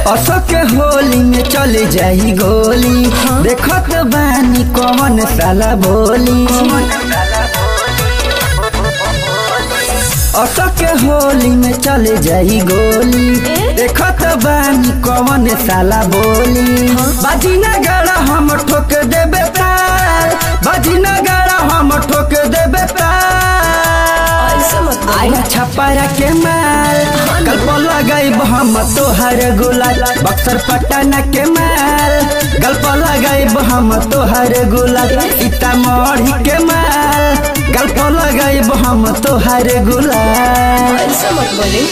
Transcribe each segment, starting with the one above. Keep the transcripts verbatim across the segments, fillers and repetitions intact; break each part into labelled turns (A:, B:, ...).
A: अशोक होली में चले जाई गोली। हाँ? देखत बानी कौन साला बोली। अशोक होली में चले जाई गोली। देखत बानी कौन साला बोली। हाँ? बाजी नगाड़ा हम ठोक देबे ताल। बाजी नगाड़ा हम ठोक देबे ताल। आया छपारा के माल। कल पर लगाई हम तोहर गुलाल। बक्सर पटना के माल। गल पर लगाई हम तोहर गुलाल। सीतामढ़ी के माल। गल पर लगाई हम तोहर गुलाल।
B: ऐसा मत बोली।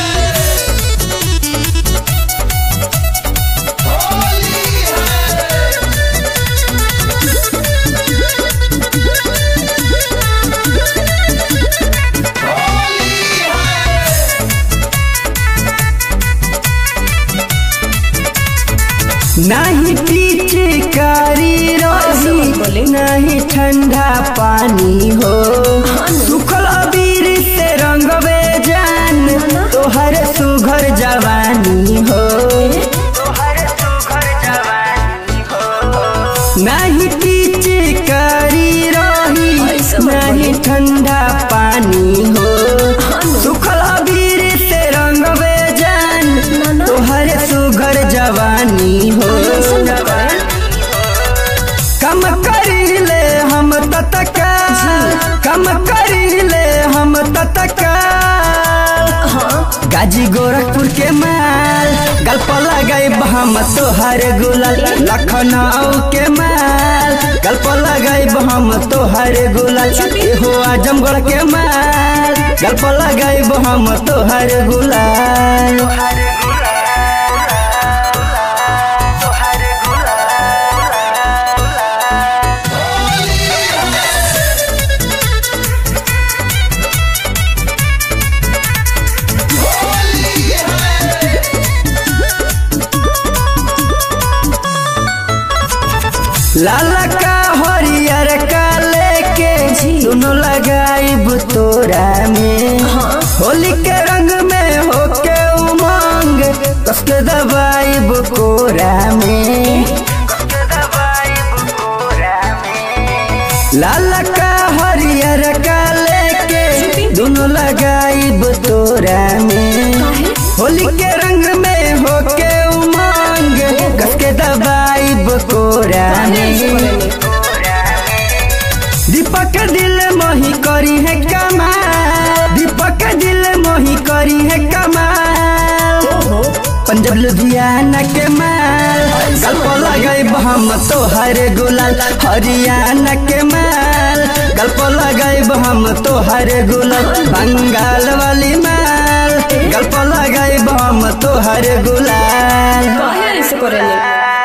A: नहीं पिचकारी रही नहीं ठंडा पानी हो। सुखल अबीर से रंगवे जान तोहर सुघर जवानी हो। नहीं पिचकारी रही नहीं ठंडा पानी हो। सुखल अबीर से रंगवे जान तोहर सुघर जवानी हो। कम करी ले हम ततका कम करी ले हम ततका। गाजी गोरखपुर के माल। गल पर लगाई हम तोहर गुलाल। लखनऊ के माल। गल पर लगाई हम तोहर गुलाल। हो आजमगढ़ के माल। गल पर लगाई हम तोहर गुलाल। लाला का हरियर का लेके दोनों लगाइब तोरा में। हाँ? होली के रंग में होके उमंग कसके दबाइब कोरा में। लाला का हरियर का लेके दोनों लगाइब तोरा में। होली के रंग में होके उमंग कसके दबाइब कोरा में। दीपक दिल मोही करी है कमाल। दीपक दिल मोही करी है कमाल। पंजाब लुधियाना के माल। गल पर लगाई हम तोहर गुलाल। हरियाणा के माल। गल पर लगाई हम तोहर गुलाल। बंगाल वाली माल। गल पर लगाई हम तोहर गुलाल।
B: काहे ऐसे करेले?